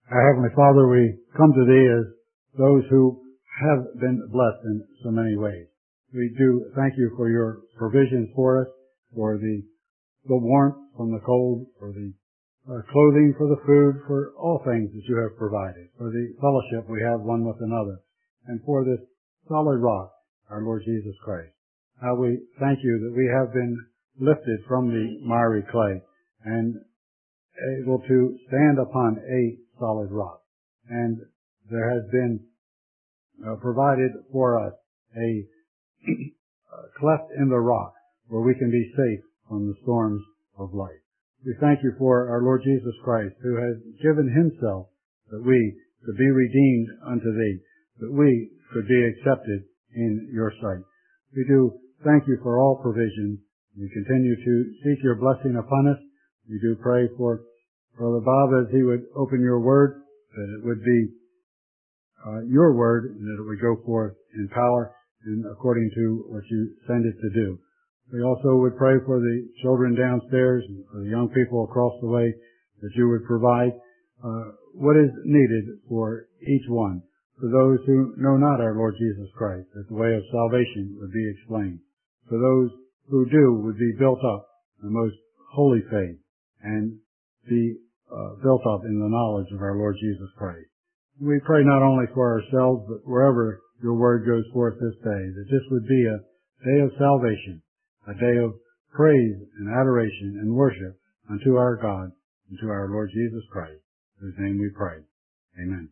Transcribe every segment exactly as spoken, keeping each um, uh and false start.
Our Heavenly Father, we come to Thee as those who have been blessed in so many ways. We do thank You for Your provisions for us, for the, the warmth from the cold, for the uh, clothing, for the food, for all things that You have provided, for the fellowship we have one with another, and for this solid rock, our Lord Jesus Christ. How we thank You that we have been lifted from the miry clay and able to stand upon a solid rock. And there has been uh, provided for us a cleft in the rock where we can be safe from the storms of life. We thank You for our Lord Jesus Christ, who has given Himself that we could be redeemed unto Thee, that we could be accepted in Your sight. We do thank You for all provision. We continue to seek Your blessing upon us. We do pray for Brother Bob as he would open Your Word, that it would be uh, Your Word, and that it would go forth in power and according to what You send it to do. We also would pray for the children downstairs and for the young people across the way, that You would provide uh, what is needed for each one. For those who know not our Lord Jesus Christ, that the way of salvation would be explained. For those who do would be built up in the most holy faith and be uh, built up in the knowledge of our Lord Jesus Christ. We pray not only for ourselves, but wherever Your Word goes forth this day, that this would be a day of salvation, a day of praise and adoration and worship unto our God and to our Lord Jesus Christ, in whose name we pray. Amen.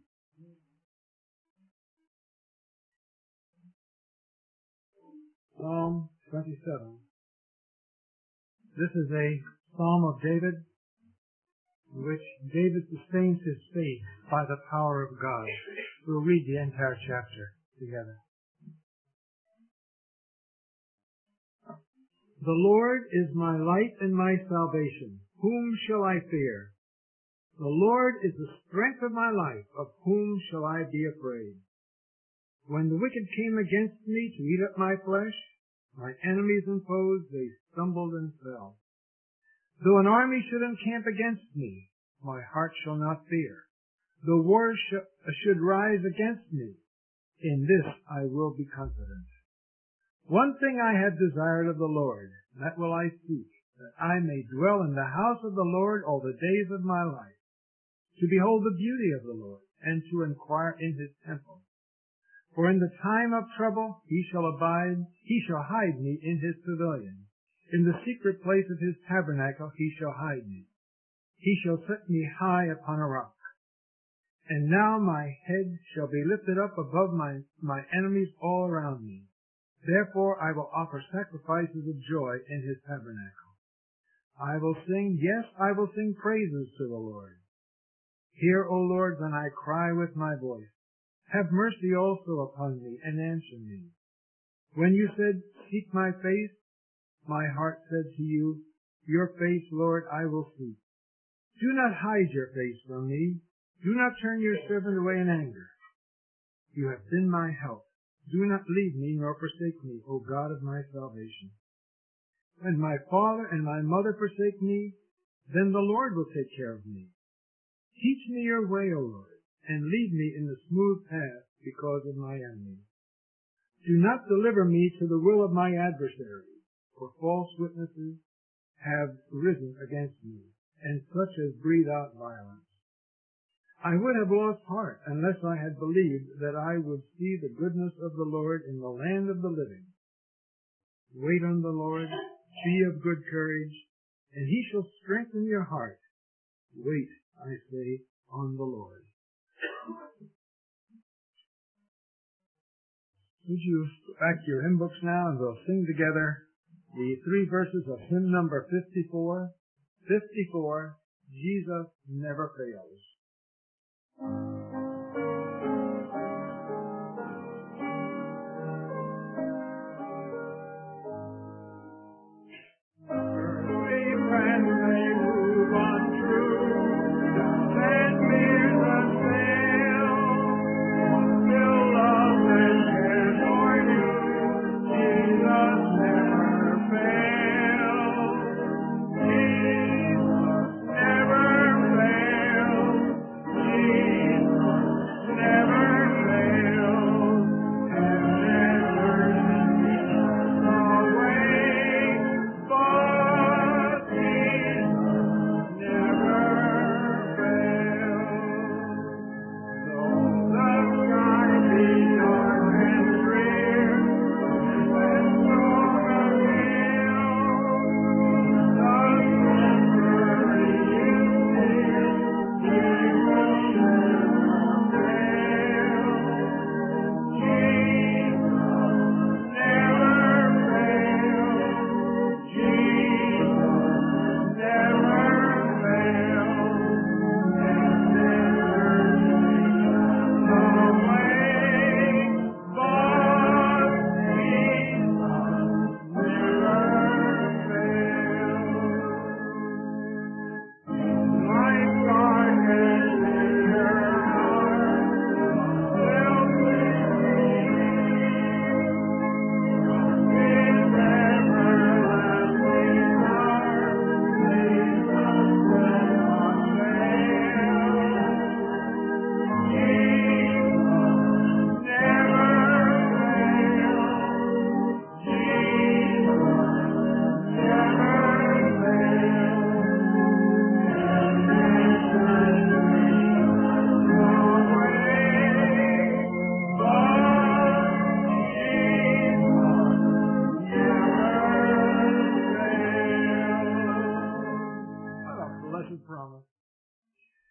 Psalm twenty-seven. This is a psalm of David, in which David sustains his faith by the power of God. We'll read the entire chapter together. The Lord is my light and my salvation. Whom shall I fear? The Lord is the strength of my life. Of whom shall I be afraid? When the wicked came against me to eat up my flesh, my enemies and foes, they stumbled and fell. Though an army should encamp against me, my heart shall not fear. Though war sh- should rise against me, in this I will be confident. One thing I have desired of the Lord, that will I seek, that I may dwell in the house of the Lord all the days of my life, to behold the beauty of the Lord, and to inquire in His temple. For in the time of trouble He shall abide, He shall hide me in His pavilion. In the secret place of His tabernacle He shall hide me. He shall set me high upon a rock. And now my head shall be lifted up above my, my enemies all around me. Therefore I will offer sacrifices of joy in His tabernacle. I will sing, yes, I will sing praises to the Lord. Hear, O Lord, when I cry with my voice. Have mercy also upon me, and answer me. When You said, seek my face, my heart said to You, Your face, Lord, I will seek. Do not hide Your face from me. Do not turn Your servant away in anger. You have been my help. Do not leave me nor forsake me, O God of my salvation. When my father and my mother forsake me, then the Lord will take care of me. Teach me Your way, O Lord, and lead me in the smooth path because of my enemies. Do not deliver me to the will of my adversaries, for false witnesses have risen against me, and such as breathe out violence. I would have lost heart unless I had believed that I would see the goodness of the Lord in the land of the living. Wait on the Lord, be of good courage, and He shall strengthen your heart. Wait, I say, on the Lord. Would you go back to your hymn books now, and we'll sing together the three verses of hymn number fifty-four. fifty-four, Jesus Never Fails. Jesus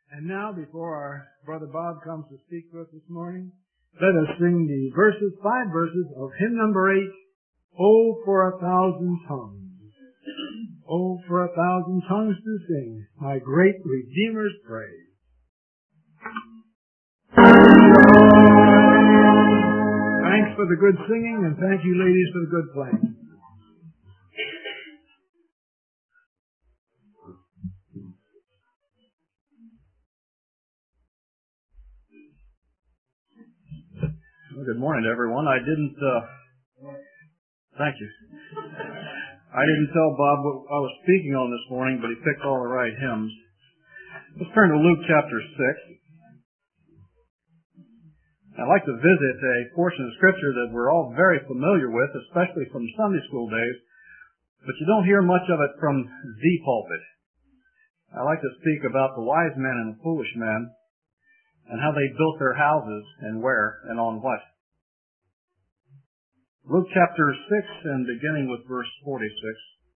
And now, before our brother Bob comes to speak to us this morning, let us sing the verses, five verses of hymn number eight, Oh, for a thousand tongues. Oh, for a thousand tongues to sing my great Redeemer's praise. Thanks for the good singing, and thank you, ladies, for the good playing. Well, good morning to everyone. I didn't, uh, thank you. I didn't tell Bob what I was speaking on this morning, but he picked all the right hymns. Let's turn to Luke chapter six. I'd like to visit a portion of Scripture that we're all very familiar with, especially from Sunday school days, but you don't hear much of it from the pulpit. I'd like to speak about the wise men and the foolish men, and how they built their houses, and where, and on what. Luke chapter six, and beginning with verse forty-six.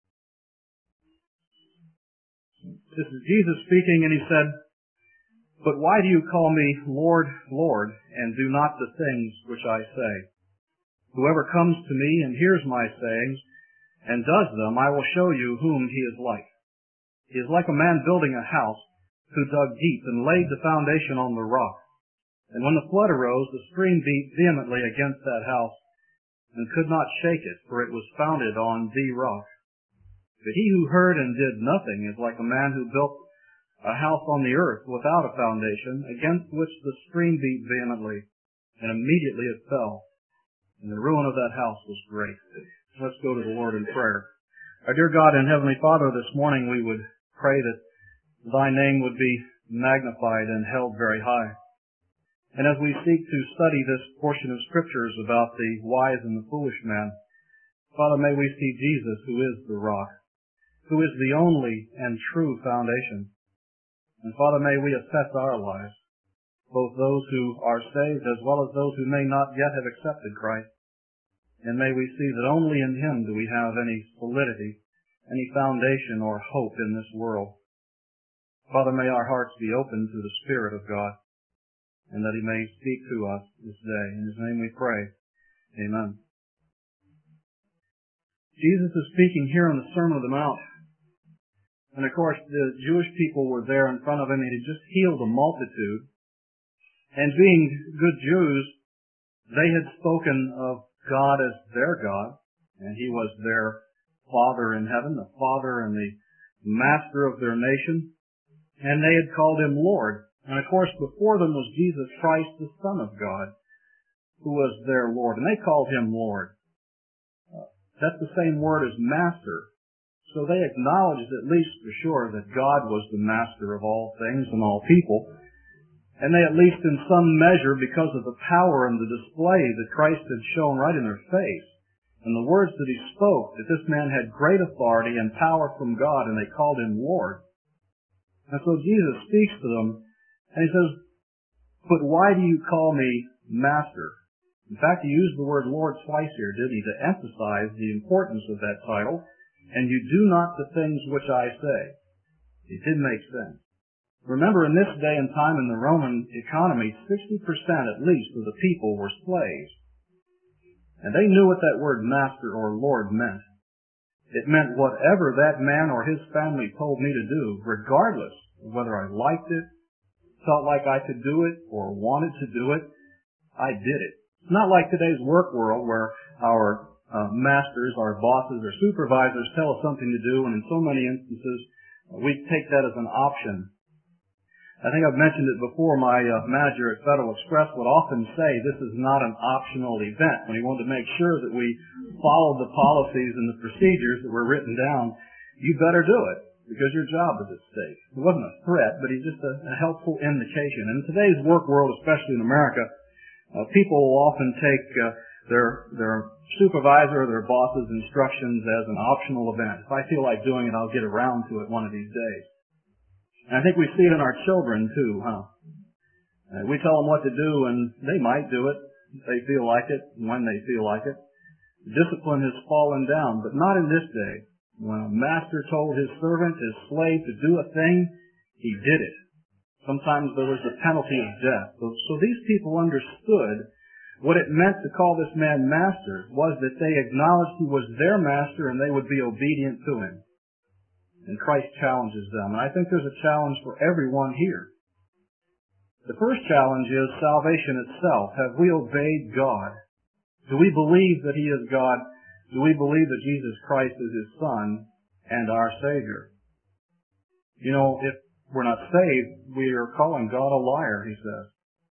This is Jesus speaking, and he said, But why do you call me Lord, Lord, and do not the things which I say? Whoever comes to me and hears my sayings, and does them, I will show you whom he is like. He is like a man building a house, who dug deep and laid the foundation on the rock. And when the flood arose, the stream beat vehemently against that house, and could not shake it, for it was founded on the rock. But he who heard and did nothing is like a man who built a house on the earth without a foundation, against which the stream beat vehemently, and immediately it fell. And the ruin of that house was great. Let's go to the Lord in prayer. Our dear God and Heavenly Father, this morning we would pray that Thy name would be magnified and held very high. And as we seek to study this portion of Scriptures about the wise and the foolish man, Father, may we see Jesus, who is the rock, who is the only and true foundation. And Father, may we assess our lives, both those who are saved as well as those who may not yet have accepted Christ. And may we see that only in Him do we have any solidity, any foundation or hope in this world. Father, may our hearts be open to the Spirit of God, and that He may speak to us this day. In His name we pray. Amen. Jesus is speaking here on the Sermon on the Mount. And of course, the Jewish people were there in front of Him, and He just healed a multitude. And being good Jews, they had spoken of God as their God, and He was their Father in heaven, the Father and the Master of their nation. And they had called Him Lord. And of course, before them was Jesus Christ, the Son of God, who was their Lord. And they called Him Lord. Uh, that's the same word as Master. So they acknowledged, at least for sure, that God was the Master of all things and all people. And they, at least in some measure, because of the power and the display that Christ had shown right in their face, and the words that He spoke, that this man had great authority and power from God, and they called Him Lord. And so Jesus speaks to them, and He says, But why do you call me Master? In fact, He used the word Lord twice here, didn't He, to emphasize the importance of that title. And you do not the things which I say. It did make sense. Remember, in this day and time in the Roman economy, sixty percent at least of the people were slaves. And they knew what that word master or Lord meant. It meant whatever that man or his family told me to do, regardless of whether I liked it, felt like I could do it, or wanted to do it, I did it. It's not like today's work world where our uh, masters, our bosses, or supervisors tell us something to do, and in so many instances, we take that as an option. I think I've mentioned it before. My uh, manager at Federal Express would often say this is not an optional event. When he wanted to make sure that we followed the policies and the procedures that were written down, you better do it, because your job is at stake. It wasn't a threat, but he's just a, a helpful indication. And in today's work world, especially in America, uh, people will often take uh, their their supervisor or their boss's instructions as an optional event. If I feel like doing it, I'll get around to it one of these days. And I think we see it in our children too, huh? Uh, we tell them what to do, and they might do it if they feel like it, and when they feel like it. Discipline has fallen down, but not in this day. When a master told his servant, his slave, to do a thing, he did it. Sometimes there was the penalty of death. So, so these people understood what it meant to call this man master was that they acknowledged he was their master and they would be obedient to him. And Christ challenges them. And I think there's a challenge for everyone here. The first challenge is salvation itself. Have we obeyed God? Do we believe that he is God? Do we believe that Jesus Christ is his Son and our Savior? You know, if we're not saved, we are calling God a liar, he says.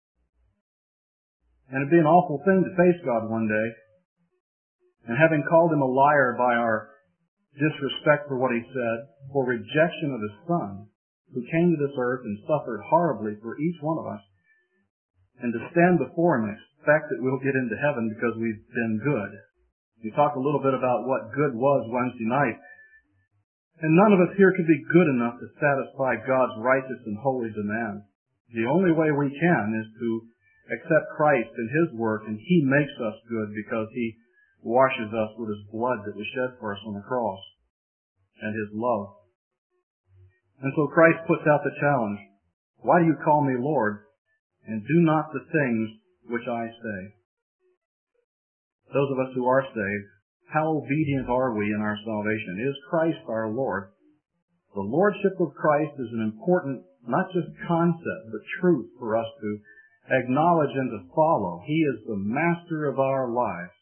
And it'd be an awful thing to face God one day. And having called him a liar by our disrespect for what he said, for rejection of his Son, who came to this earth and suffered horribly for each one of us, and to stand before him and expect that we'll get into heaven because we've been good. We talked a little bit about what good was Wednesday night. And none of us here could be good enough to satisfy God's righteous and holy demands. The only way we can is to accept Christ and his work, and he makes us good because he washes us with his blood that was shed for us on the cross and his love. And so Christ puts out the challenge. Why do you call me Lord, and do not the things which I say? Those of us who are saved, how obedient are we in our salvation? Is Christ our Lord? The Lordship of Christ is an important, not just concept, but truth for us to acknowledge and to follow. He is the master of our lives.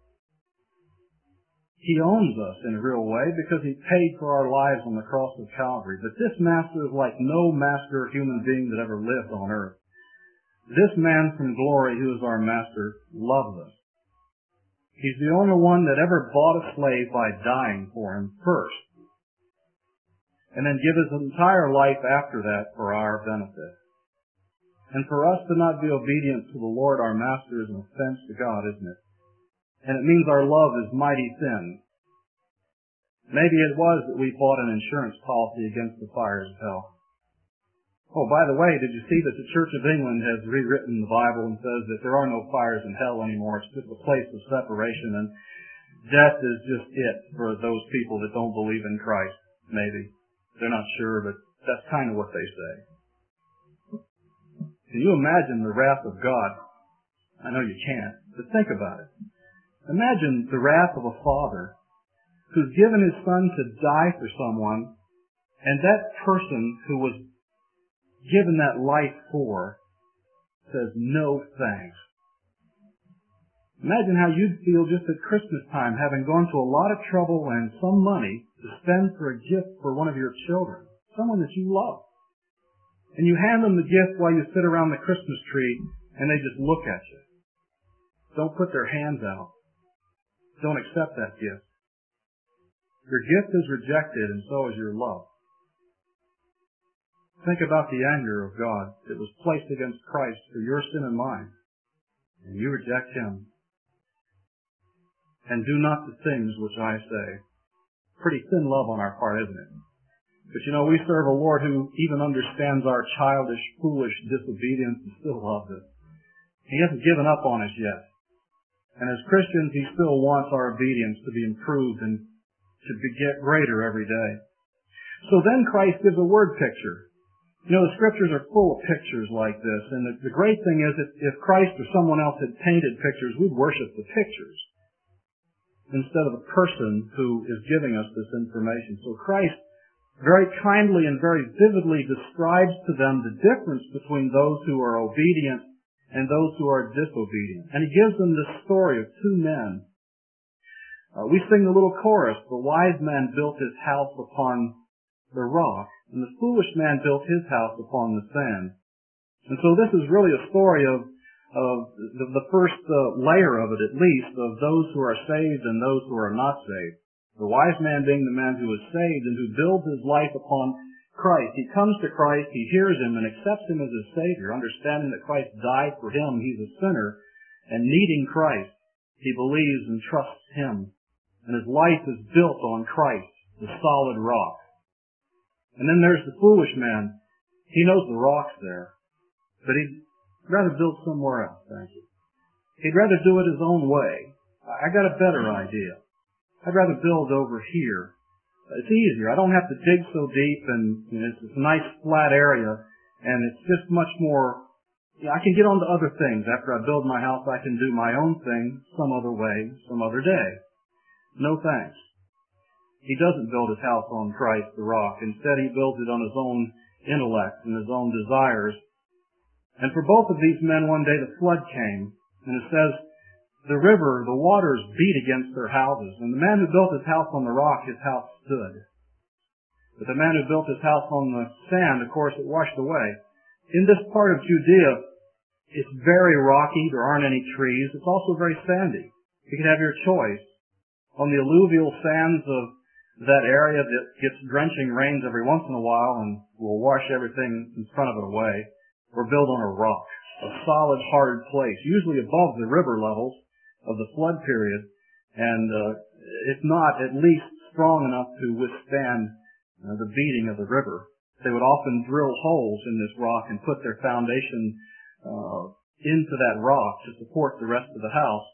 He owns us in a real way because he paid for our lives on the cross of Calvary. But this master is like no master human being that ever lived on earth. This man from glory who is our master loves us. He's the only one that ever bought a slave by dying for him first, and then give his entire life after that for our benefit. And for us to not be obedient to the Lord our master is an offense to God, isn't it? And it means our love is mighty thin. Maybe it was that we bought an insurance policy against the fires of hell. Oh, by the way, did you see that the Church of England has rewritten the Bible and says that there are no fires in hell anymore? It's just a place of separation, and death is just it for those people that don't believe in Christ, maybe. They're not sure, but that's kind of what they say. Can you imagine the wrath of God? I know you can't, but think about it. Imagine the wrath of a father who's given his son to die for someone, and that person who was given that life for says no thanks. Imagine how you'd feel just at Christmas time, having gone to a lot of trouble and some money to spend for a gift for one of your children, someone that you love. And you hand them the gift while you sit around the Christmas tree, and they just look at you. Don't put their hands out. Don't accept that gift. Your gift is rejected, and so is your love. Think about the anger of God that was placed against Christ for your sin and mine, and you reject him. And do not the things which I say. Pretty thin love on our part, isn't it? But you know, we serve a Lord who even understands our childish, foolish disobedience and still loves us. He hasn't given up on us yet. And as Christians, he still wants our obedience to be improved and to get greater every day. So then Christ gives a word picture. You know, the scriptures are full of pictures like this, and the, the great thing is that if Christ or someone else had painted pictures, we'd worship the pictures instead of the person who is giving us this information. So Christ very kindly and very vividly describes to them the difference between those who are obedient and those who are disobedient. And he gives them the story of two men. Uh, we sing the little chorus, the wise man built his house upon the rock, and the foolish man built his house upon the sand. And so this is really a story of, of the, the first uh, layer of it, at least, of those who are saved and those who are not saved. The wise man being the man who is saved and who builds his life upon Christ. He comes to Christ, he hears him, and accepts him as his Savior, understanding that Christ died for him. He's a sinner, and needing Christ, he believes and trusts him. And his life is built on Christ, the solid rock. And then there's the foolish man. He knows the rock's there, but he'd rather build somewhere else, thank you. He'd rather do it his own way. I got a better idea. I'd rather build over here. It's easier. I don't have to dig so deep, and you know, it's a nice flat area, And it's just much more, you know, I can get on to other things. After I build my house, I can do my own thing some other way, some other day. No thanks. He doesn't build his house on Christ, the rock. Instead, he builds it on his own intellect and his own desires. And for both of these men, one day the flood came, and it says, the river, the waters beat against their houses. And the man who built his house on the rock, his house stood. But the man who built his house on the sand, of course, it washed away. In this part of Judea, it's very rocky. There aren't any trees. It's also very sandy. You can have your choice. On the alluvial sands of that area that gets drenching rains every once in a while and will wash everything in front of it away, or build on a rock, a solid, hard place, usually above the river levels of the flood period, and uh, if not, at least strong enough to withstand uh, the beating of the river. They would often drill holes in this rock and put their foundation uh, into that rock to support the rest of the house.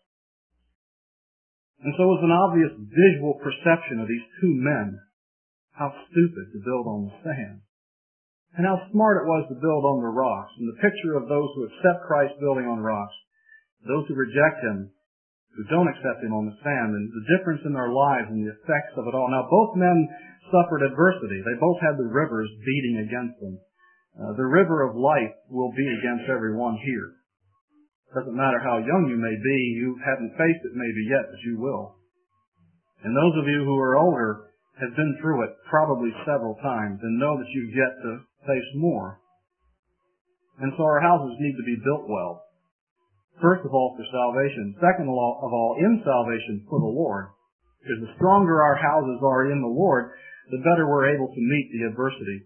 And so it was an obvious visual perception of these two men, how stupid to build on the sand, and how smart it was to build on the rocks. And the picture of those who accept Christ building on rocks, those who reject Him, who don't accept Him on the sand, and the difference in their lives and the effects of it all. Now, both men suffered adversity. They both had the rivers beating against them. Uh, the river of life will be against everyone here. Doesn't matter how young you may be, you haven't faced it maybe yet, but you will. And those of you who are older have been through it probably several times and know that you've yet to face more. And so our houses need to be built well. First of all, for salvation. Second of all, in salvation for the Lord. Because the stronger our houses are in the Lord, the better we're able to meet the adversity.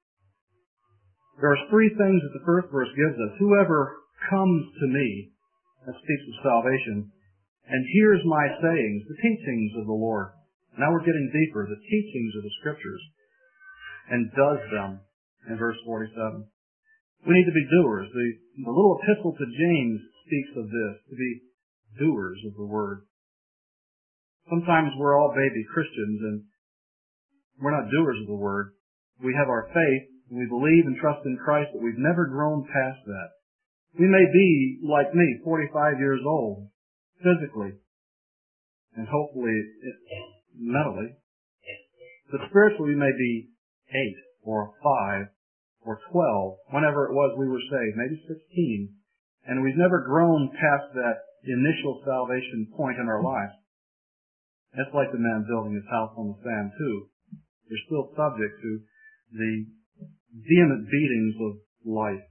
There are three things that the first verse gives us. Whoever comes to me, that speaks of salvation, and hears my sayings, the teachings of the Lord. Now we're getting deeper, the teachings of the Scriptures, and does them, in verse forty-seven. We need to be doers. The, the little epistle to James speaks of this, to be doers of the Word. Sometimes we're all baby Christians, and we're not doers of the Word. We have our faith, and we believe and trust in Christ, but we've never grown past that. We may be, like me, forty-five years old, physically, and hopefully mentally, but spiritually we may be eight, or five, or twelve, whenever it was we were saved, maybe sixteen, and we've never grown past that initial salvation point in our lives. That's like the man building his house on the sand, too. You're still subject to the vehement beatings of life.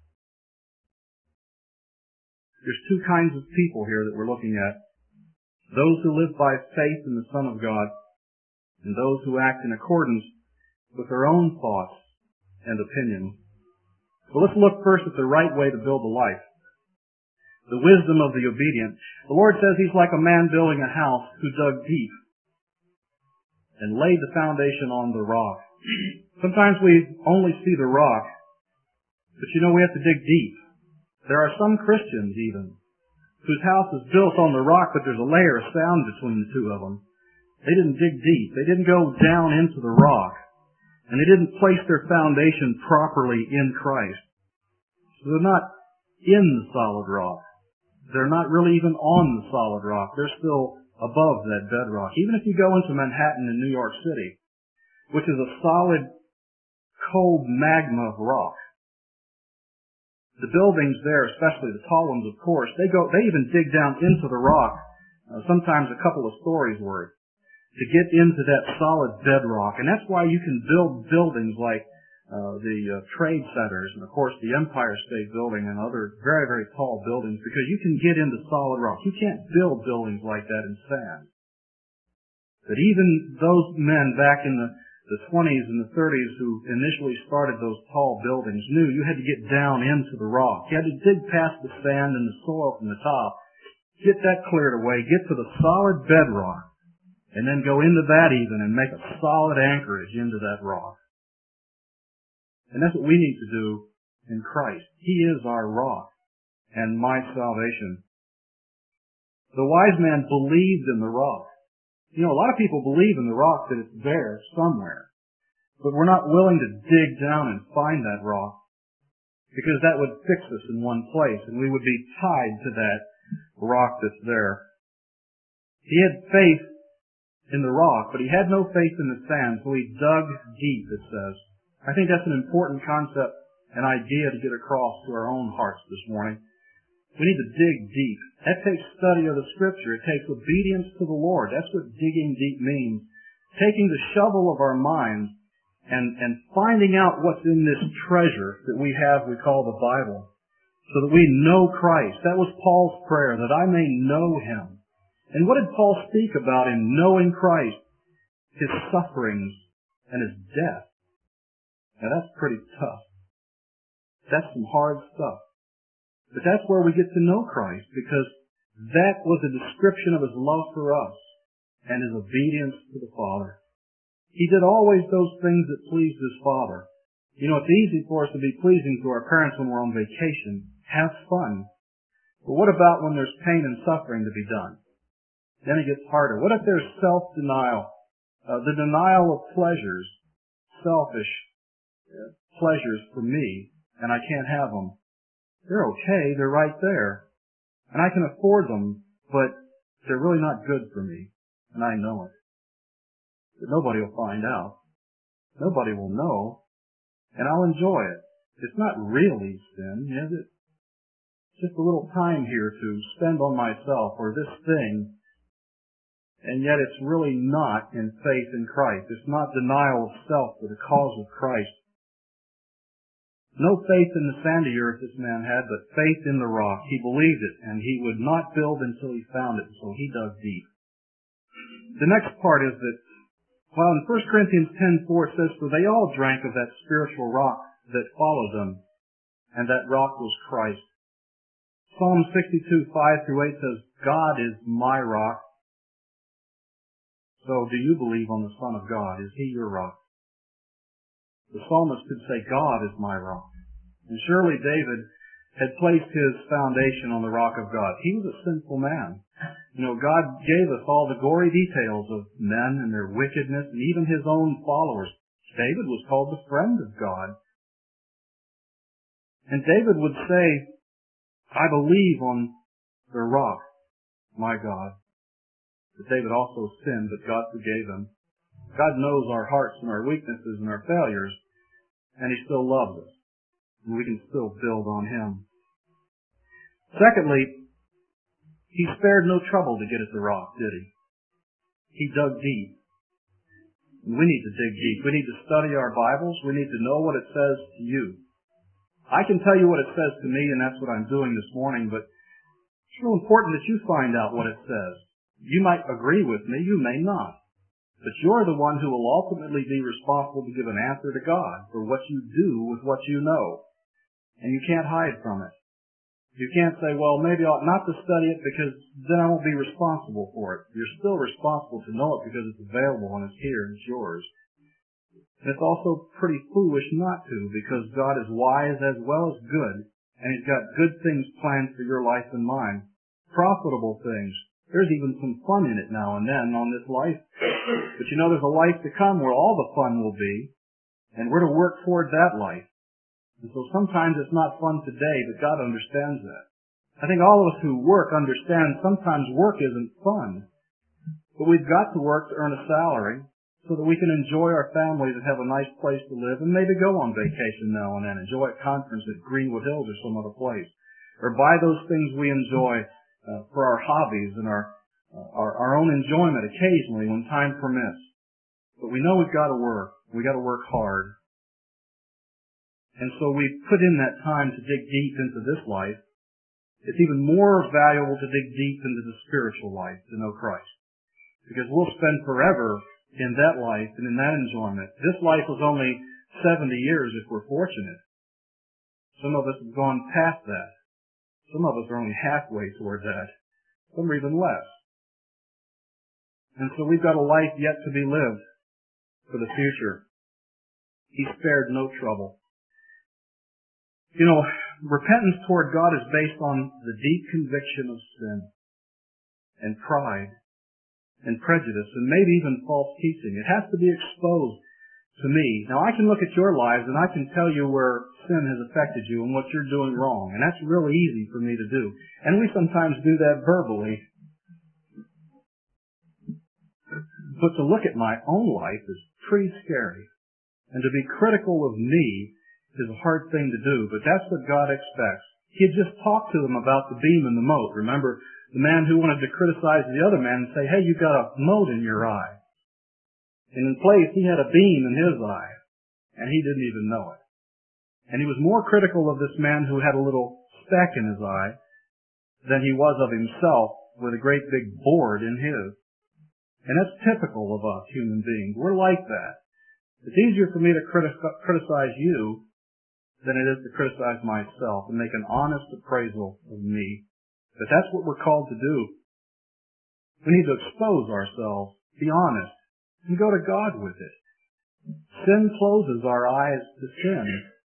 There's two kinds of people here that we're looking at. Those who live by faith in the Son of God, and those who act in accordance with their own thoughts and opinions. So let's look first at the right way to build a life. The wisdom of the obedient. The Lord says He's like a man building a house who dug deep and laid the foundation on the rock. Sometimes we only see the rock, but you know we have to dig deep. There are some Christians even whose house is built on the rock, but there's a layer of sand between the two of them. They didn't dig deep. They didn't go down into the rock. And they didn't place their foundation properly in Christ. So they're not in the solid rock. They're not really even on the solid rock. They're still above that bedrock. Even if you go into Manhattan in New York City, which is a solid, cold magma of rock, the buildings there, especially the tall ones, of course, they go, they even dig down into the rock, uh, sometimes a couple of stories worth, to get into that solid bedrock. And that's why you can build buildings like uh, the uh, trade centers and, of course, the Empire State Building and other very, very tall buildings, because you can get into solid rock. You can't build buildings like that in sand. But even those men back in the the twenties and the thirties who initially started those tall buildings knew you had to get down into the rock. You had to dig past the sand and the soil from the top, get that cleared away, get to the solid bedrock, and then go into that even and make a solid anchorage into that rock. And that's what we need to do in Christ. He is our rock and my salvation. The wise man believed in the rock. You know, a lot of people believe in the rock that it's there somewhere, but we're not willing to dig down and find that rock, because that would fix us in one place, and we would be tied to that rock that's there. He had faith in the rock, but he had no faith in the sand, so he dug deep, it says. I think that's an important concept, an idea to get across to our own hearts this morning. We need to dig deep. That takes study of the Scripture. It takes obedience to the Lord. That's what digging deep means. Taking the shovel of our minds and, and finding out what's in this treasure that we have, we call the Bible, so that we know Christ. That was Paul's prayer, that I may know Him. And what did Paul speak about in knowing Christ? His sufferings and His death. Now that's pretty tough. That's some hard stuff. But that's where we get to know Christ, because that was a description of His love for us and His obedience to the Father. He did always those things that pleased His Father. You know, it's easy for us to be pleasing to our parents when we're on vacation. Have fun. But what about when there's pain and suffering to be done? Then it gets harder. What if there's self-denial? Uh, the denial of pleasures, selfish uh, pleasures for me, and I can't have them. They're okay. They're right there. And I can afford them, but they're really not good for me. And I know it. But nobody will find out. Nobody will know. And I'll enjoy it. It's not really sin, is it? It's just a little time here to spend on myself or this thing. And yet it's really not in faith in Christ. It's not denial of self for the cause of Christ. No faith in the sandy earth this man had, but faith in the rock. He believed it, and he would not build until he found it, so he dug deep. The next part is that, well, in First Corinthians ten four it says, for they all drank of that spiritual rock that followed them, and that rock was Christ. Psalm sixty-two five through eight says, God is my rock. So do you believe on the Son of God? Is He your rock? The psalmist could say, God is my rock. And surely David had placed his foundation on the rock of God. He was a sinful man. You know, God gave us all the gory details of men and their wickedness and even his own followers. David was called the friend of God. And David would say, I believe on the rock, my God. But David also sinned, but God forgave him. God knows our hearts and our weaknesses and our failures, and He still loves us. And we can still build on Him. Secondly, He spared no trouble to get at the rock, did He? He dug deep. And we need to dig deep. We need to study our Bibles. We need to know what it says to you. I can tell you what it says to me, and that's what I'm doing this morning, but it's real important that you find out what it says. You might agree with me, you may not. But you're the one who will ultimately be responsible to give an answer to God for what you do with what you know. And you can't hide from it. You can't say, well, maybe I ought not to study it because then I won't be responsible for it. You're still responsible to know it because it's available and it's here and it's yours. And it's also pretty foolish not to, because God is wise as well as good, and He's got good things planned for your life and mine. Profitable things. There's even some fun in it now and then on this life. But you know, there's a life to come where all the fun will be, and we're to work toward that life. And so sometimes it's not fun today, but God understands that. I think all of us who work understand sometimes work isn't fun. But we've got to work to earn a salary so that we can enjoy our families and have a nice place to live and maybe go on vacation now and then, enjoy a conference at Greenwood Hills or some other place. Or buy those things we enjoy uh, for our hobbies and our, uh, our our own enjoyment occasionally when time permits. But we know we've got to work. We've got to work hard. And so we put in that time to dig deep into this life. It's even more valuable to dig deep into the spiritual life to know Christ. Because we'll spend forever in that life and in that enjoyment. This life was only seventy years if we're fortunate. Some of us have gone past that. Some of us are only halfway toward that. Some are even less. And so we've got a life yet to be lived for the future. He spared no trouble. You know, repentance toward God is based on the deep conviction of sin and pride and prejudice and maybe even false teaching. It has to be exposed to me. Now, I can look at your lives and I can tell you where sin has affected you and what you're doing wrong. And that's really easy for me to do. And we sometimes do that verbally. But to look at my own life is pretty scary. And to be critical of me is a hard thing to do. But that's what God expects. He had just talked to them about the beam in the mote. Remember, the man who wanted to criticize the other man and say, hey, you've got a mote in your eye. And in place, he had a beam in his eye. And he didn't even know it. And he was more critical of this man who had a little speck in his eye than he was of himself with a great big board in his. And that's typical of us human beings. We're like that. It's easier for me to criti- criticize you than it is to criticize myself and make an honest appraisal of me. But that's what we're called to do. We need to expose ourselves, be honest, and go to God with it. Sin closes our eyes to sin.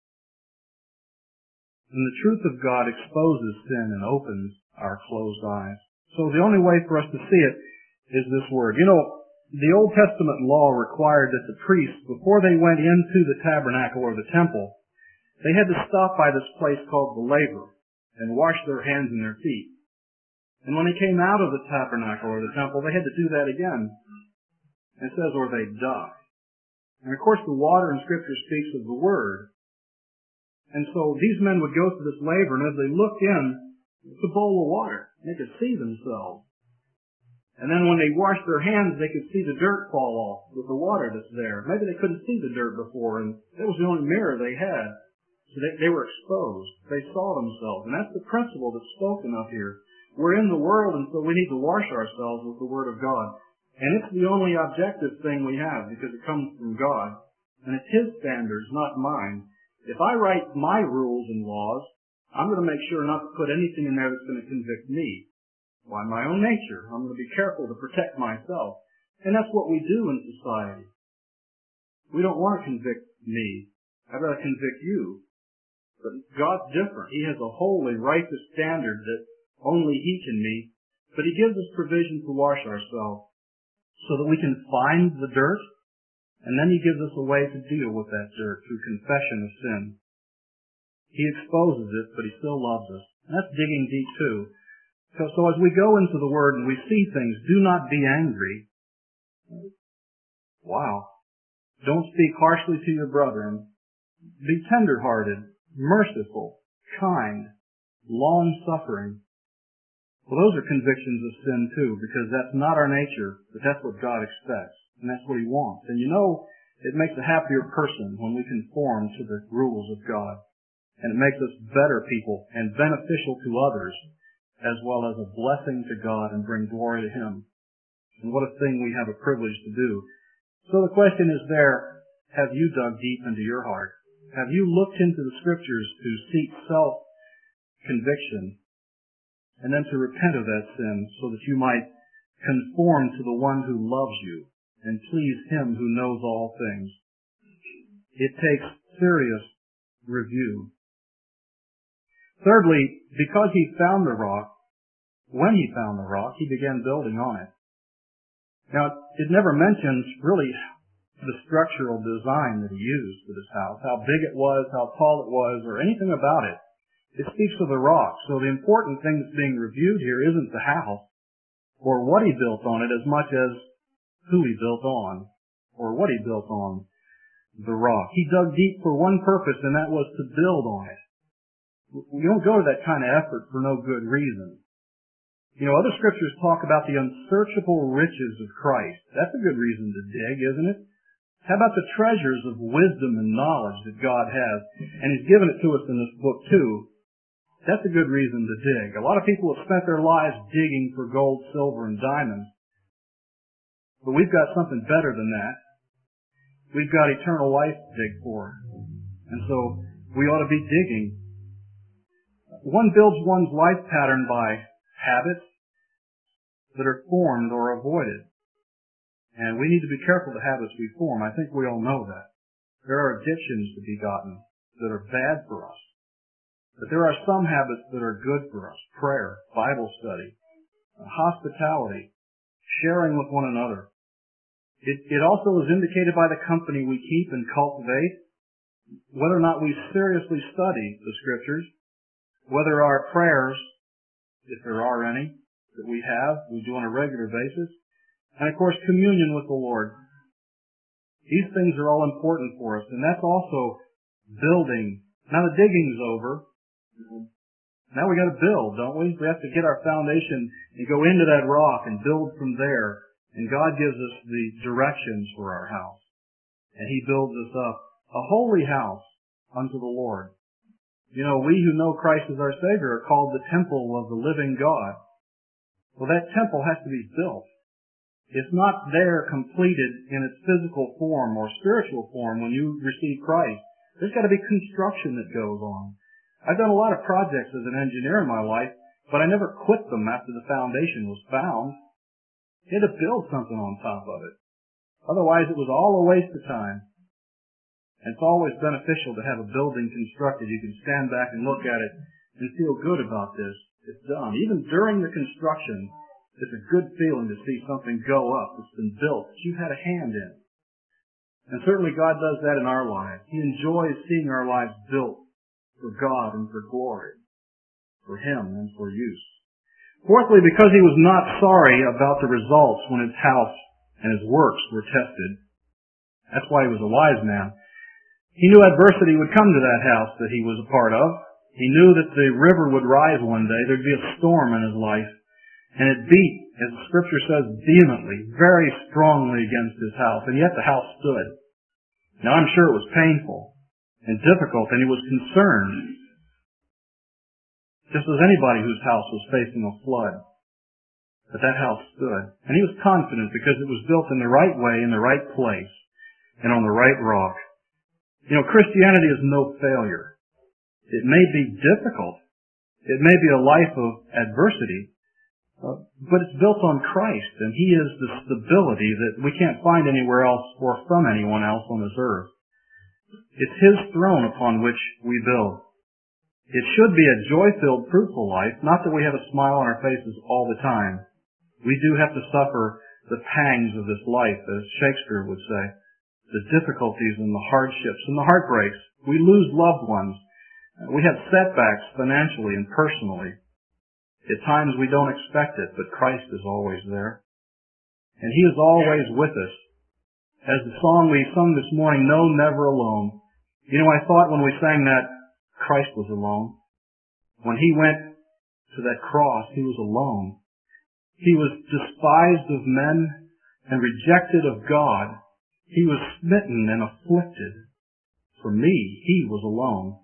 And the truth of God exposes sin and opens our closed eyes. So the only way for us to see it is this word. You know, the Old Testament law required that the priests, before they went into the tabernacle or the temple, they had to stop by this place called the laver and wash their hands and their feet. And when they came out of the tabernacle or the temple, they had to do that again. And it says, or they'd die. And of course the water in Scripture speaks of the Word. And so these men would go through this laver, and as they looked in, it's a bowl of water. They could see themselves. And then when they washed their hands, they could see the dirt fall off with the water that's there. Maybe they couldn't see the dirt before, and that was the only mirror they had. So they, they were exposed. They saw themselves. And that's the principle that's spoken of here. We're in the world, and so we need to wash ourselves with the Word of God. And it's the only objective thing we have, because it comes from God. And it's His standards, not mine. If I write my rules and laws, I'm going to make sure not to put anything in there that's going to convict me. By my own nature, I'm going to be careful to protect myself. And that's what we do in society. We don't want to convict me. I'd rather convict you. But God's different. He has a holy, righteous standard that only He can meet. But He gives us provision to wash ourselves so that we can find the dirt, and then He gives us a way to deal with that dirt through confession of sin. He exposes it, but He still loves us. And that's digging deep too. So, so as we go into the Word and we see things, do not be angry. Wow. Don't speak harshly to your brethren. Be tender-hearted, merciful, kind, long-suffering. Well, those are convictions of sin too, because that's not our nature, but that's what God expects, and that's what He wants. And you know, it makes a happier person when we conform to the rules of God. And it makes us better people and beneficial to others, as well as a blessing to God and bring glory to Him. And what a thing we have a privilege to do. So the question is there, have you dug deep into your heart? Have you looked into the Scriptures to seek self-conviction and then to repent of that sin so that you might conform to the one who loves you and please Him who knows all things? It takes serious review. Thirdly, because he found the rock, when he found the rock, he began building on it. Now, it never mentions really the structural design that he used for this house, how big it was, how tall it was, or anything about it. It speaks of the rock. So the important thing that's being reviewed here isn't the house or what he built on it as much as who he built on or what he built on the rock. He dug deep for one purpose, and that was to build on it. You don't go to that kind of effort for no good reason. You know, other scriptures talk about the unsearchable riches of Christ. That's a good reason to dig, isn't it? How about the treasures of wisdom and knowledge that God has? And He's given it to us in this book too. That's a good reason to dig. A lot of people have spent their lives digging for gold, silver, and diamonds. But we've got something better than that. We've got eternal life to dig for. And so we ought to be digging. One builds one's life pattern by habits that are formed or avoided. And we need to be careful the habits we form. I think we all know that. There are addictions to be gotten that are bad for us. But there are some habits that are good for us. Prayer, Bible study, hospitality, sharing with one another. It, it also is indicated by the company we keep and cultivate, whether or not we seriously study the Scriptures, whether our prayers, if there are any, that we have, we do on a regular basis, and of course communion with the Lord. These things are all important for us, and that's also building. Now the digging's over. Now we got to build, don't we? We have to get our foundation and go into that rock and build from there. And God gives us the directions for our house. And He builds us up a holy house unto the Lord. You know, we who know Christ as our Savior are called the temple of the living God. Well, that temple has to be built. It's not there completed in its physical form or spiritual form when you receive Christ. There's got to be construction that goes on. I've done a lot of projects as an engineer in my life, but I never quit them after the foundation was found. You had to build something on top of it. Otherwise, it was all a waste of time. And it's always beneficial to have a building constructed. You can stand back and look at it and feel good about this. It's done. Even during the construction, it's a good feeling to see something go up. It's been built. You've had a hand in it. And certainly God does that in our lives. He enjoys seeing our lives built for God and for glory, for Him and for use. Fourthly, because he was not sorry about the results when his house and his works were tested. That's why he was a wise man. He knew adversity would come to that house that he was a part of. He knew that the river would rise one day. There'd be a storm in his life. And it beat, as the Scripture says, vehemently, very strongly against his house. And yet the house stood. Now I'm sure it was painful and difficult, and he was concerned, just as anybody whose house was facing a flood. But that house stood. And he was confident because it was built in the right way, in the right place, and on the right rock. You know, Christianity is no failure. It may be difficult. It may be a life of adversity, uh, but it's built on Christ, and He is the stability that we can't find anywhere else or from anyone else on this earth. It's His throne upon which we build. It should be a joy-filled, fruitful life, not that we have a smile on our faces all the time. We do have to suffer the pangs of this life, as Shakespeare would say, the difficulties and the hardships and the heartbreaks. We lose loved ones. We have setbacks financially and personally. At times we don't expect it, but Christ is always there. And He is always with us. As the song we sung this morning, No, Never Alone. You know, I thought when we sang that, Christ was alone. When He went to that cross, He was alone. He was despised of men and rejected of God. He was smitten and afflicted. For me, He was alone.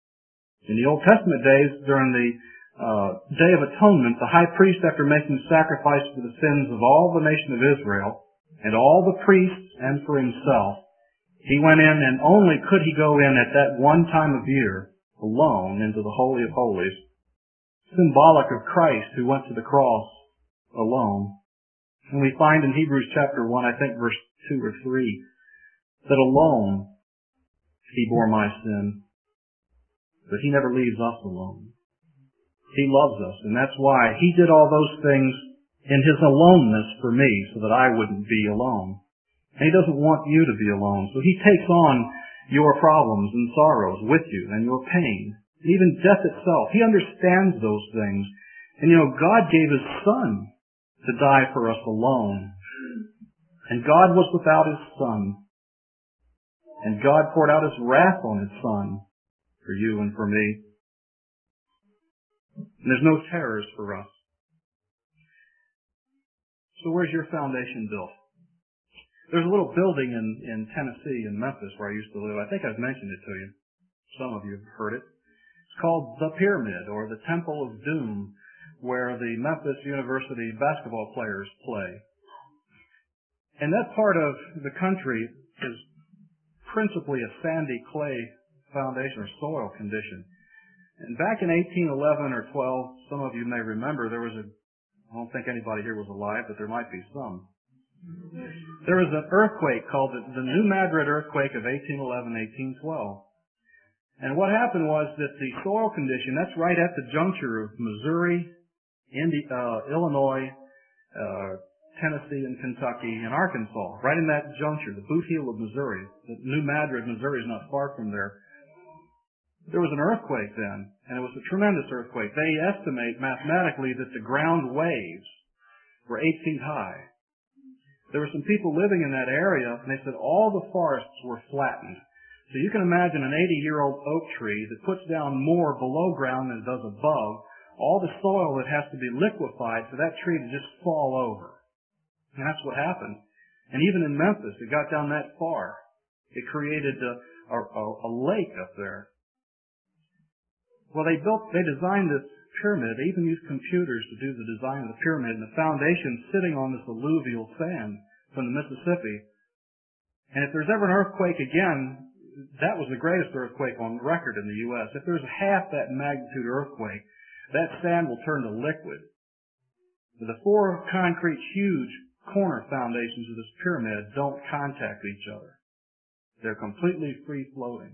In the Old Testament days, during the uh, Day of Atonement, the high priest, after making sacrifice for the sins of all the nation of Israel, and all the priests and for himself, he went in, and only could he go in at that one time of year, alone, into the Holy of Holies, symbolic of Christ who went to the cross alone. And we find in Hebrews chapter one, I think verse two or three, that alone He bore my sin. But He never leaves us alone. He loves us, and that's why He did all those things in His aloneness for me, so that I wouldn't be alone. And He doesn't want you to be alone, so He takes on your problems and sorrows with you, and your pain, and even death itself. He understands those things. And you know, God gave His Son to die for us alone. And God was without His Son. And God poured out His wrath on His Son for you and for me. And there's no terrors for us. So where's your foundation built? There's a little building in, in Tennessee, in Memphis, where I used to live. I think I've mentioned it to you. Some of you have heard it. It's called the Pyramid, or the Temple of Doom, where the Memphis University basketball players play. And that part of the country is principally a sandy clay foundation or soil condition. And back in eighteen eleven or twelve, some of you may remember, there was a, I don't think anybody here was alive, but there might be some. There was an earthquake called the, the New Madrid earthquake of eighteen eleven eighteen twelve. And what happened was that the soil condition, that's right at the juncture of Missouri, Indi- uh, Illinois, uh, Tennessee and Kentucky and Arkansas, right in that juncture, the boot heel of Missouri. The New Madrid, Missouri is not far from there. There was an earthquake then, and it was a tremendous earthquake. They estimate mathematically that the ground waves were eight feet high. There were some people living in that area, and they said all the forests were flattened. So you can imagine an eighty-year-old oak tree that puts down more below ground than it does above, all the soil that has to be liquefied for that tree to just fall over. And that's what happened. And even in Memphis, it got down that far. It created a, a, a lake up there. Well, they built, they designed this pyramid. They even used computers to do the design of the pyramid, and the foundation sitting on this alluvial sand from the Mississippi. And if there's ever an earthquake again, that was the greatest earthquake on record in the U S If there's half that magnitude earthquake, that sand will turn to liquid. The four concrete huge corner foundations of this pyramid don't contact each other. They're completely free floating.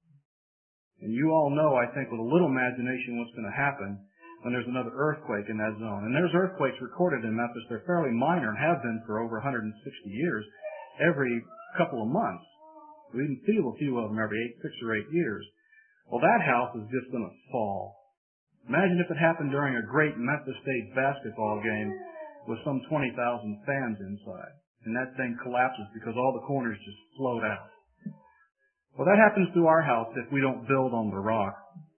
And you all know, I think, with a little imagination what's going to happen when there's another earthquake in that zone. And there's earthquakes recorded in Memphis. They're fairly minor and have been for over one hundred sixty years, every couple of months. We even feel a few of them every eight, six or eight years. Well, that house is just going to fall. Imagine if it happened during a great Memphis State basketball game with some twenty thousand fans inside, and that thing collapses because all the corners just float out. Well, that happens to our house if we don't build on the rock.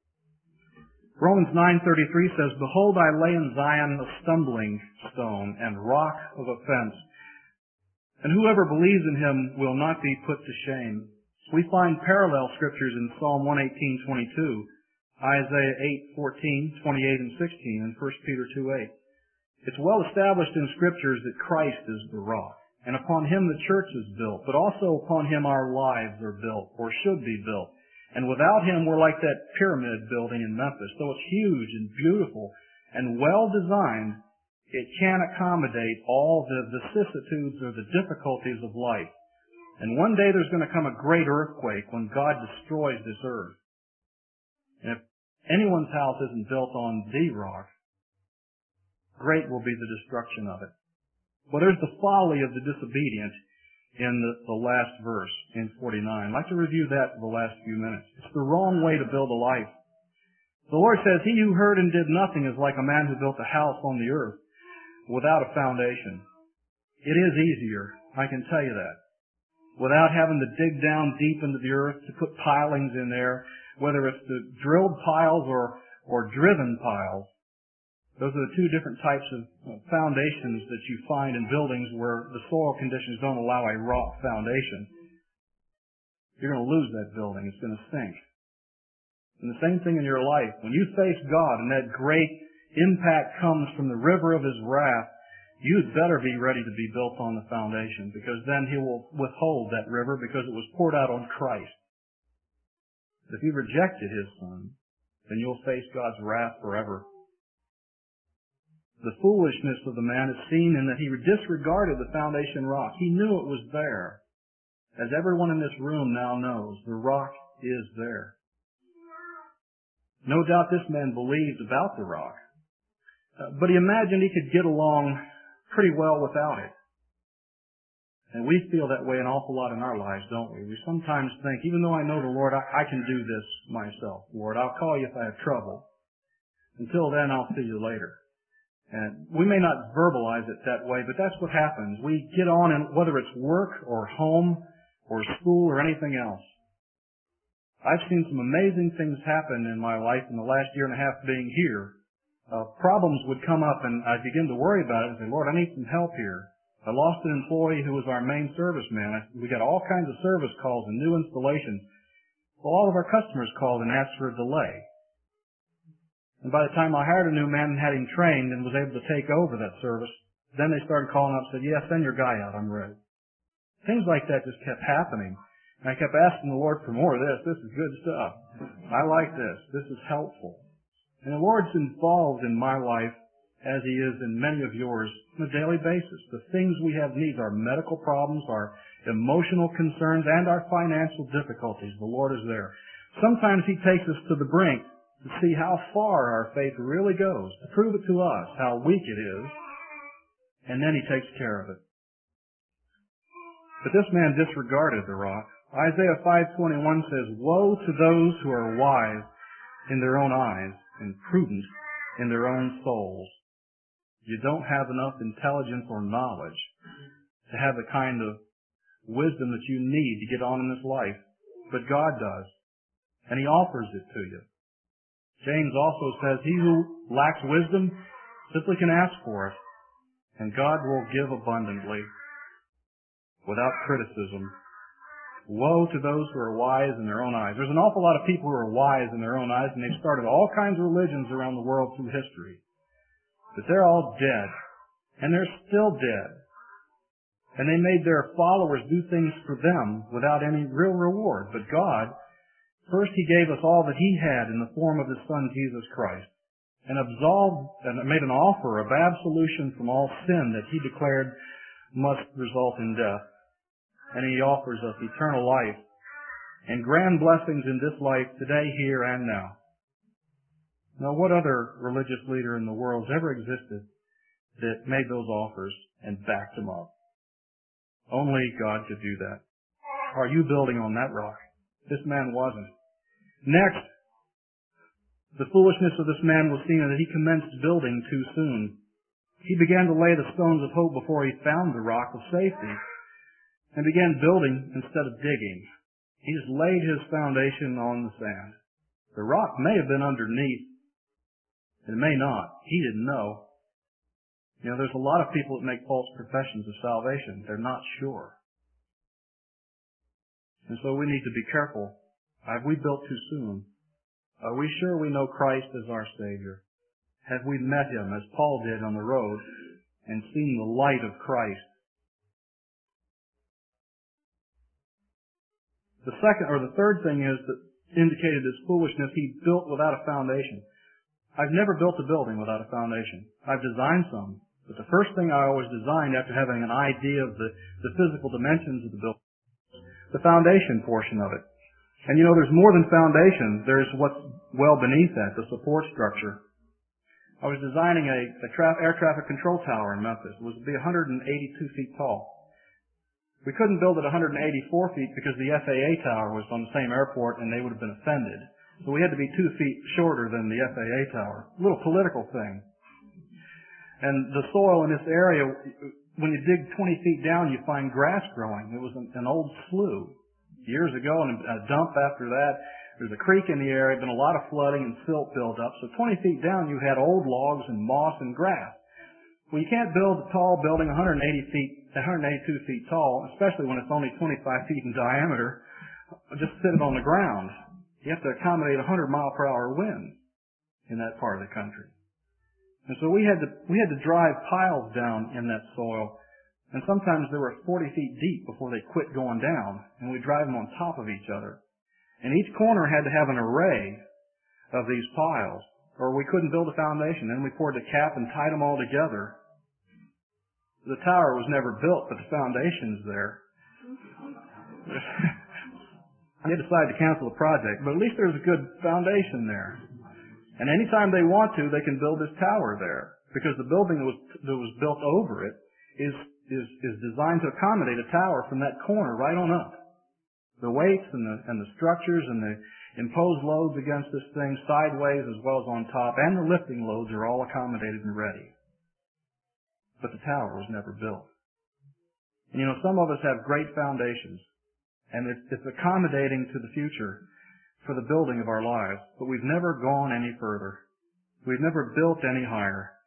Romans nine thirty-three says, "Behold, I lay in Zion a stumbling stone and rock of offense, and whoever believes in him will not be put to shame." We find parallel scriptures in Psalm one eighteen twenty-two, Isaiah eight fourteen, twenty-eight and sixteen, and First Peter two eight. It's well established in scriptures that Christ is the rock, and upon him the church is built, but also upon him our lives are built, or should be built. And without him we're like that pyramid building in Memphis. Though it's huge and beautiful and well designed, it can't accommodate all the vicissitudes or the difficulties of life. And one day there's going to come a great earthquake when God destroys this earth. And if anyone's house isn't built on the rock, great will be the destruction of it. Well, there's the folly of the disobedient in the, the last verse in forty-nine. I'd like to review that for the last few minutes. It's the wrong way to build a life. The Lord says, "He who heard and did nothing is like a man who built a house on the earth without a foundation." It is easier, I can tell you that. Without having to dig down deep into the earth to put pilings in there, whether it's the drilled piles or, or driven piles. Those are the two different types of foundations that you find in buildings where the soil conditions don't allow a rock foundation. You're going to lose that building. It's going to sink. And the same thing in your life. When you face God and that great impact comes from the river of his wrath, you'd better be ready to be built on the foundation, because then he will withhold that river because it was poured out on Christ. If you rejected his son, then you'll face God's wrath forever. The foolishness of the man is seen in that he disregarded the foundation rock. He knew it was there. As everyone in this room now knows, the rock is there. No doubt this man believed about the rock, uh, but he imagined he could get along pretty well without it. And we feel that way an awful lot in our lives, don't we? We sometimes think, even though I know the Lord, I, I can do this myself. Lord, I'll call you if I have trouble. Until then, I'll see you later. And we may not verbalize it that way, but that's what happens. We get on, and whether it's work or home or school or anything else. I've seen some amazing things happen in my life in the last year and a half being here. Uh, problems would come up, and I'd begin to worry about it and say, Lord, I need some help here. I lost an employee who was our main serviceman. I, we got all kinds of service calls and new installations. Well, all of our customers called and asked for a delay. And by the time I hired a new man and had him trained and was able to take over that service, then they started calling up and said, yeah, send your guy out, I'm ready. Things like that just kept happening. And I kept asking the Lord for more of this. This is good stuff. I like this. This is helpful. And the Lord's involved in my life as he is in many of yours on a daily basis. The things we have needs, our medical problems, our emotional concerns, and our financial difficulties. The Lord is there. Sometimes he takes us to the brink to see how far our faith really goes, to prove it to us how weak it is. and then He takes care of it. But this man disregarded the rock. Isaiah five twenty-one says, "Woe to those who are wise in their own eyes and prudent in their own souls." You don't have enough intelligence or knowledge to have the kind of wisdom that you need to get on in this life, but God does, and He offers it to you. James also says, "He who lacks wisdom simply can ask for it, and God will give abundantly without criticism." Woe to those who are wise in their own eyes. There's an awful lot of people who are wise in their own eyes, and they've started all kinds of religions around the world through history. But they're all dead, and they're still dead. And they made their followers do things for them without any real reward. But God, first He gave us all that He had in the form of His Son, Jesus Christ, and absolved and made an offer of absolution from all sin that He declared must result in death. And He offers us eternal life and grand blessings in this life today, here, and now. Now, what other religious leader in the world has ever existed that made those offers and backed them up? Only God could do that. Are you building on that rock? This man wasn't. Next, the foolishness of this man was seen in that he commenced building too soon. He began to lay the stones of hope before he found the rock of safety, and began building instead of digging. He just laid his foundation on the sand. The rock may have been underneath. It may not. He didn't know. You know, there's a lot of people that make false professions of salvation. They're not sure. And so we need to be careful. Have we built too soon? Are we sure we know Christ as our Savior? Have we met Him as Paul did on the road and seen the light of Christ? The second, or the third thing is that indicated as foolishness, he built without a foundation. I've never built a building without a foundation. I've designed some, but the first thing I always designed after having an idea of the, the physical dimensions of the building, the foundation portion of it. And you know, there's more than foundation. There's what's well beneath that, the support structure. I was designing a, a tra- air traffic control tower in Memphis. It was to be one hundred eighty-two feet tall. We couldn't build it one hundred eighty-four feet because the F A A tower was on the same airport and they would have been offended. So we had to be two feet shorter than the F A A tower. A little political thing. And the soil in this area, when you dig twenty feet down, you find grass growing. It was an, an old slough years ago, and a dump after that. There's a creek in the area, been a lot of flooding and silt built up. So twenty feet down, you had old logs and moss and grass. Well, you can't build a tall building one hundred eighty feet, one hundred eighty-two feet tall, especially when it's only twenty-five feet in diameter. Just sit it on the ground. You have to accommodate one hundred mile per hour winds in that part of the country. And so we had to we had to drive piles down in that soil, and sometimes they were forty feet deep before they quit going down, and we'd drive them on top of each other. And each corner had to have an array of these piles, or we couldn't build a foundation. Then we poured the cap and tied them all together. The tower was never built, but the foundation's there. They decided to cancel the project, but at least there's a good foundation there. And anytime they want to, they can build this tower there, because the building that was that was built over it is is is designed to accommodate a tower from that corner right on up. The weights and the and the structures and the imposed loads against this thing sideways as well as on top, and the lifting loads are all accommodated and ready. But the tower was never built. And you know, some of us have great foundations, and it's, it's accommodating to the future for the building of our lives, but we've never gone any further. We've never built any higher.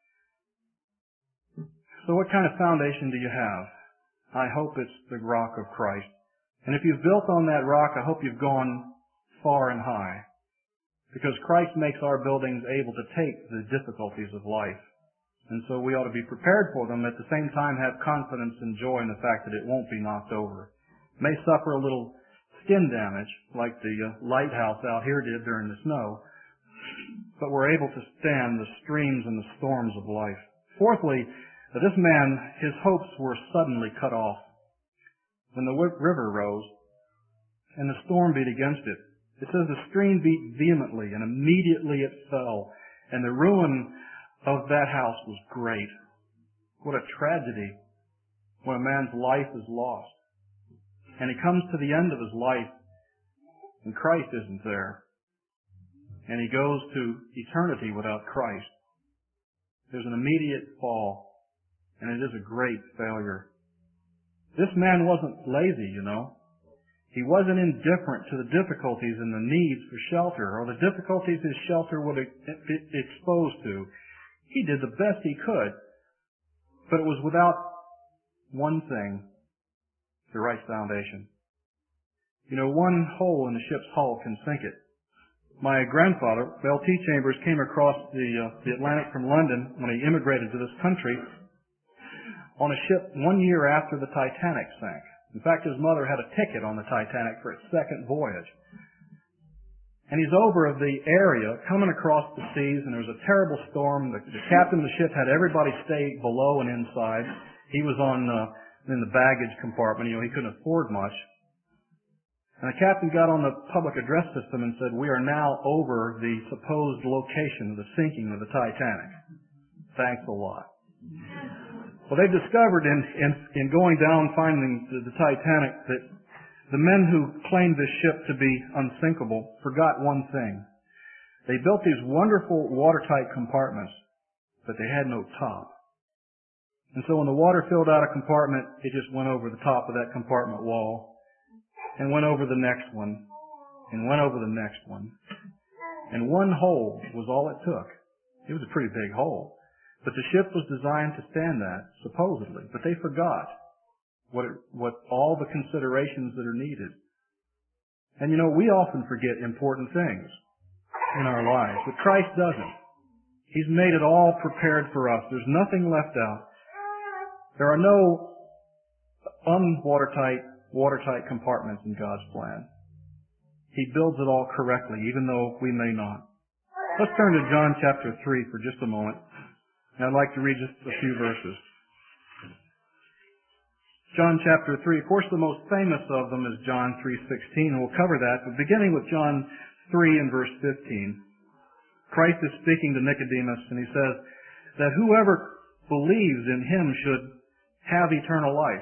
So what kind of foundation do you have? I hope it's the rock of Christ. And if you've built on that rock, I hope you've gone far and high, because Christ makes our buildings able to take the difficulties of life. And so we ought to be prepared for them, at the same time have confidence and joy in the fact that it won't be knocked over. It may suffer a little skin damage, like the uh, lighthouse out here did during the snow, but we're able to stand the streams and the storms of life. Fourthly, that this man, his hopes were suddenly cut off. When the river rose and the storm beat against it, it says the stream beat vehemently, and immediately it fell, and the ruin of that house was great. What a tragedy when a man's life is lost. And he comes to the end of his life and Christ isn't there. And he goes to eternity without Christ. There's an immediate fall, and it is a great failure. This man wasn't lazy, you know. He wasn't indifferent to the difficulties and the needs for shelter, or the difficulties his shelter would be exposed to. He did the best he could, but it was without one thing, the right foundation. You know, one hole in the ship's hull can sink it. My grandfather, L T Chambers, came across the, uh, the Atlantic from London when he immigrated to this country on a ship one year after the Titanic sank. In fact, his mother had a ticket on the Titanic for its second voyage. And he's over the area, coming across the seas, and there was a terrible storm. The, the captain of the ship had everybody stay below and inside. He was on uh, in the baggage compartment. You know, he couldn't afford much. And the captain got on the public address system and said, "We are now over the supposed location of the sinking of the Titanic. Thanks a lot." Well, they discovered in, in, in going down finding the, the Titanic that the men who claimed this ship to be unsinkable forgot one thing. They built these wonderful watertight compartments, but they had no top. And so when the water filled out a compartment, it just went over the top of that compartment wall, and went over the next one, and went over the next one. And one hole was all it took. It was a pretty big hole. But the ship was designed to stand that, supposedly. But they forgot what it, what all the considerations that are needed. And you know, we often forget important things in our lives, but Christ doesn't. He's made it all prepared for us. There's nothing left out. There are no unwatertight watertight compartments in God's plan. He builds it all correctly, even though we may not. Let's turn to John chapter three for just a moment. And I'd like to read just a few verses. John chapter three, of course the most famous of them is John three sixteen, and we'll cover that, but beginning with John three and verse fifteen. Christ is speaking to Nicodemus, and he says that whoever believes in him should have eternal life.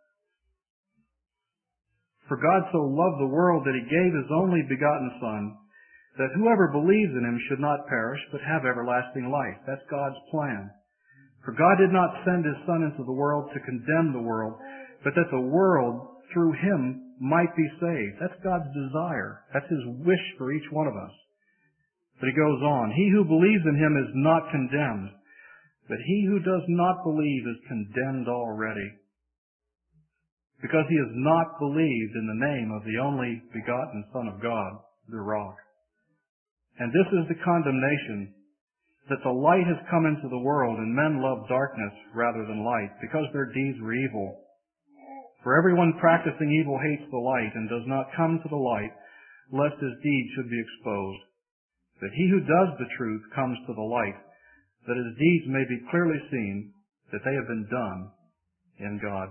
For God so loved the world that he gave his only begotten Son, that whoever believes in him should not perish, but have everlasting life. That's God's plan. For God did not send his Son into the world to condemn the world, but that the world, through him, might be saved. That's God's desire. That's his wish for each one of us. But he goes on, he who believes in him is not condemned, but he who does not believe is condemned already, because he has not believed in the name of the only begotten Son of God, the Rock. And this is the condemnation, that the light has come into the world, and men love darkness rather than light, because their deeds were evil. For everyone practicing evil hates the light, and does not come to the light, lest his deeds should be exposed. But he who does the truth comes to the light, that his deeds may be clearly seen, that they have been done in God.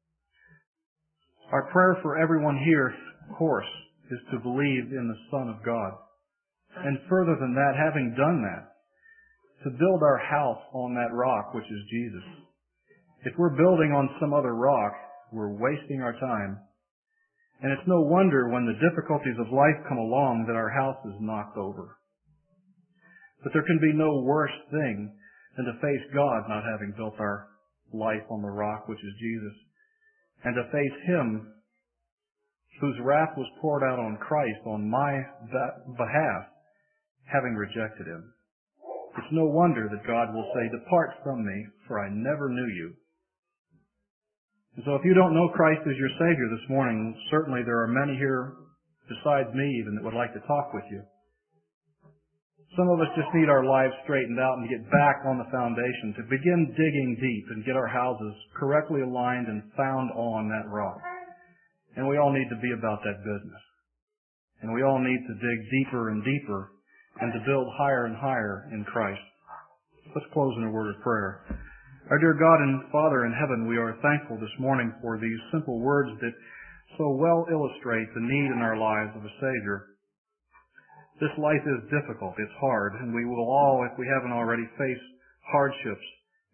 Our prayer for everyone here, of course, is to believe in the Son of God. And further than that, having done that, to build our house on that rock, which is Jesus. If we're building on some other rock, we're wasting our time. And it's no wonder when the difficulties of life come along that our house is knocked over. But there can be no worse thing than to face God not having built our life on the rock, which is Jesus, and to face him whose wrath was poured out on Christ on my behalf, having rejected him. It's no wonder that God will say, "Depart from me, for I never knew you." And so if you don't know Christ as your Savior this morning, certainly there are many here besides me even that would like to talk with you. Some of us just need our lives straightened out and get back on the foundation, to begin digging deep and get our houses correctly aligned and found on that rock. And we all need to be about that business. And we all need to dig deeper and deeper and to build higher and higher in Christ. Let's close in a word of prayer. Our dear God and Father in heaven, we are thankful this morning for these simple words that so well illustrate the need in our lives of a Savior. This life is difficult, it's hard, and we will all, if we haven't already, face hardships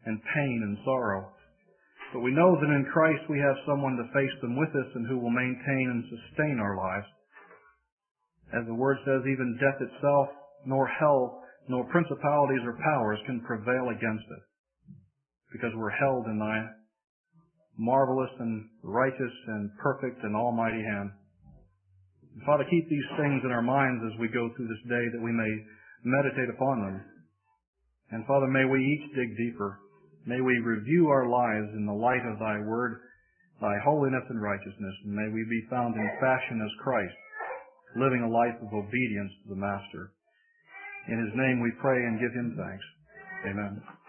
and pain and sorrow. But we know that in Christ we have someone to face them with us and who will maintain and sustain our lives. As the Word says, even death itself, nor hell, nor principalities or powers can prevail against it, because we're held in thy marvelous and righteous and perfect and almighty hand. And Father, keep these things in our minds as we go through this day, that we may meditate upon them. And Father, may we each dig deeper. May we review our lives in the light of thy word, thy holiness and righteousness, and may we be found in fashion as Christ, living a life of obedience to the Master. In his name we pray and give him thanks. Amen.